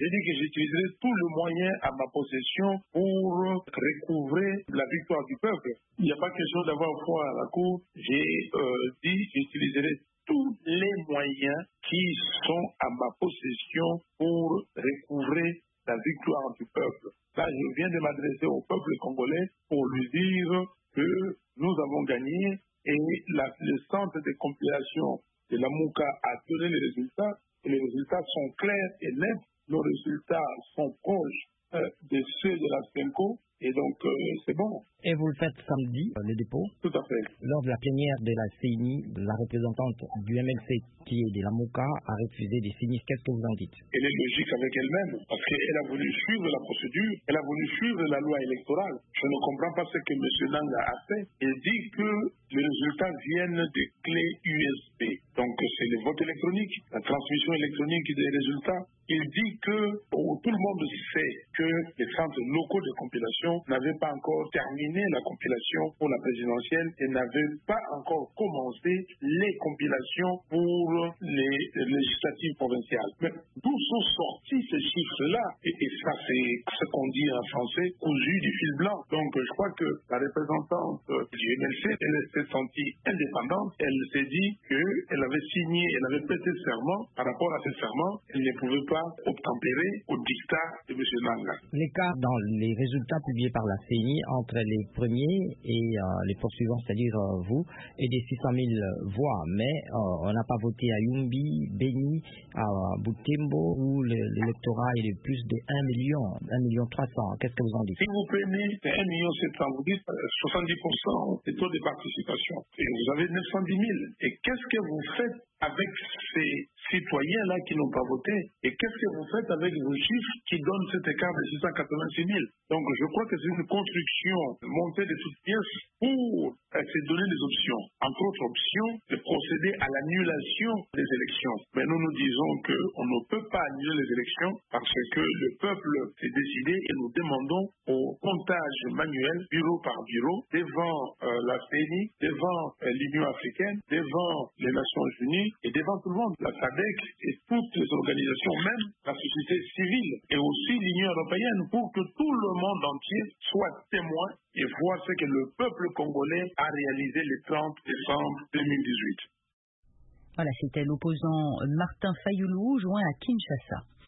J'ai dit que j'utiliserai tous les moyens à ma possession pour recouvrer la victoire du peuple. Il n'y a pas question d'avoir foi à la cour. J'ai dit que j'utiliserai tous les moyens qui sont à ma possession pour recouvrer la victoire du peuple. Là, je viens de m'adresser au peuple congolais pour lui dire que nous avons gagné et le centre de compilation de la MOUCA a donné les résultats et les résultats sont clairs et nets. Nos résultats sont proches de ceux de la SENCO et donc c'est bon. Et vous le faites samedi, le dépôt? Tout à fait. Lors de la plénière de la CENI, la représentante du MLC qui est de la MOUCA a refusé de signer. Qu'est-ce que vous en dites? Elle est logique avec elle-même parce qu'elle a voulu suivre la procédure, elle a voulu suivre la loi électorale. Je ne comprends pas ce que M. Nanga a fait. Il dit que les résultats viennent des clés USB. Donc c'est le vote électronique, la transmission électronique des résultats. Il dit que tout le monde sait que les centres locaux de compilation n'avaient pas encore terminé la compilation pour la présidentielle et n'avaient pas encore commencé les compilations pour les législatives provinciales. Mais d'où sont sortis ces chiffres-là? Et ça, c'est ce qu'on dit en français, cousu du fil blanc. Donc je crois que la représentante du MLC, elle s'est sentie indépendante. Elle s'est dit qu'elle avait signé, elle avait prêté serment. Par rapport à ce serment, elle ne pouvait pas obtempérer au dictat de M. Nanga. L'écart dans les résultats publiés par la CENI entre les premiers et les poursuivants, c'est-à-dire vous, est des 600 000 voix. Mais on n'a pas voté à Yumbi, Beni, à Butembo, où l'électorat est de plus de 1 million 300. Qu'est-ce que vous en dites? Si vous prenez 1 700 000, vous dites 70% des taux de participation. Et vous avez 910 000. Et qu'est-ce que vous faites avec ces citoyens-là qui n'ont pas voté? Et qu'est-ce que vous faites avec vos chiffres qui donnent cet écart de 686 000? Donc je crois que c'est une construction montée de toutes pièces pour se donner des options. Entre autres options, de procéder à l'annulation des élections. Mais nous nous disons qu'on ne peut pas annuler les élections parce que le peuple s'est décidé et nous demandons au comptage manuel, bureau par bureau, devant la CENI, devant l'Union africaine, devant les Nations unies et devant tout le monde, la SADC et toutes les organisations, même la société civile et aussi l'Union européenne, pour que tout le monde entier soit témoin et voir ce que le peuple congolais a réalisé le 30 décembre 2018. Voilà, c'était l'opposant Martin Fayoulou, joint à Kinshasa.